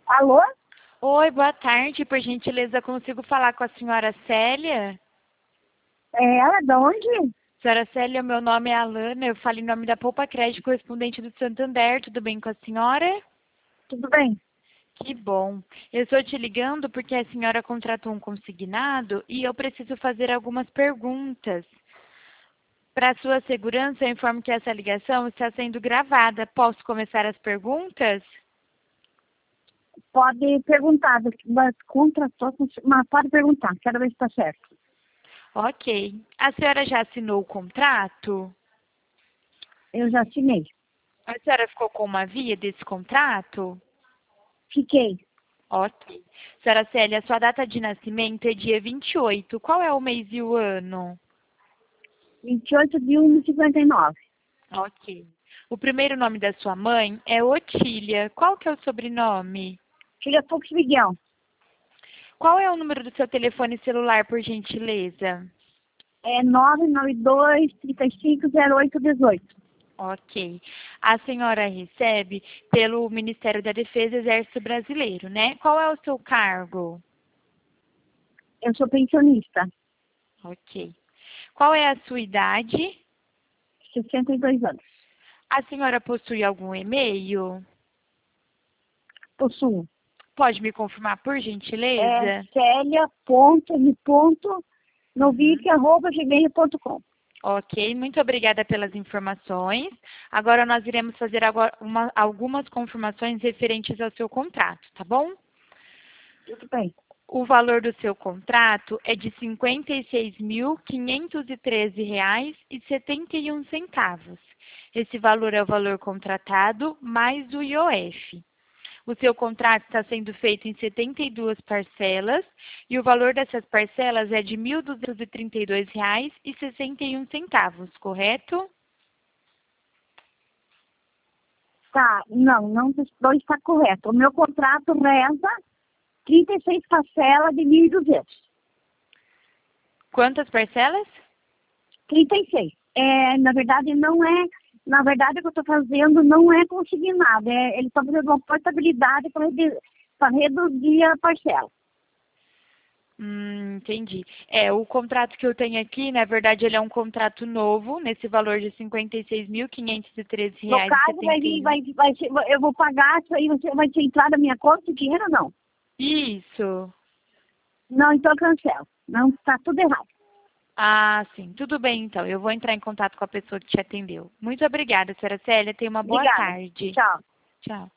Alô? Oi, boa tarde. Por gentileza, consigo falar com a senhora Célia? É ela de onde? Senhora Célia, meu nome é Alana, eu falo em nome da Poupa Crédito, correspondente do Santander. Tudo bem com a senhora? Tudo bem? Que bom. Eu estou te ligando porque a senhora contratou um consignado e eu preciso fazer algumas perguntas. Para sua segurança, eu informo que essa ligação está sendo gravada. Posso começar as perguntas? Pode perguntar, mas contratou, mas pode perguntar, quero ver se está certo. Ok. A senhora já assinou o contrato? Eu já assinei. A senhora ficou com uma via desse contrato? Fiquei. Ok. Senhora Célia, sua data de nascimento é dia 28. Qual é o mês e o ano? 28 de 1 de 59. Ok. O primeiro nome da sua mãe é Otília. Qual que é o sobrenome? Filha Fux Miguel. Qual é o número do seu telefone celular, por gentileza? É 992-350818. Ok. A senhora recebe pelo Ministério da Defesa e Exército Brasileiro, né? Qual é o seu cargo? Eu sou pensionista. Ok. Qual é a sua idade? 62 anos. A senhora possui algum e-mail? Possuo. Pode me confirmar, por É gentileza? celia.m.novique@gmail.com. Ok, muito obrigada pelas informações. Agora nós iremos fazer algumas confirmações referentes ao seu contrato, tá bom? Tudo bem. O valor do seu contrato é de R$ 56.513,71. Esse valor é o valor contratado mais o IOF. O seu contrato está sendo feito em 72 parcelas e o valor dessas parcelas é de R$ 1.232,61, correto? Tá, não está correto. O meu contrato reza 36 parcelas de 1.200. Quantas parcelas? 36. Na verdade, não é. Na verdade, o que eu estou fazendo não é consignado. Ele está fazendo uma portabilidade para reduzir a parcela. Entendi. O contrato que eu tenho aqui, na verdade, ele é um contrato novo, nesse valor de R$ No caso, 56.513,71. eu vou pagar isso aí, vai ser entrada na minha conta o dinheiro ou não? Isso. Não, então eu cancelo. Não, está tudo errado. Ah, sim. Tudo bem, então. Eu vou entrar em contato com a pessoa que te atendeu. Muito obrigada, senhora Célia. Tenha uma boa Obrigada. tarde. Tchau. Tchau.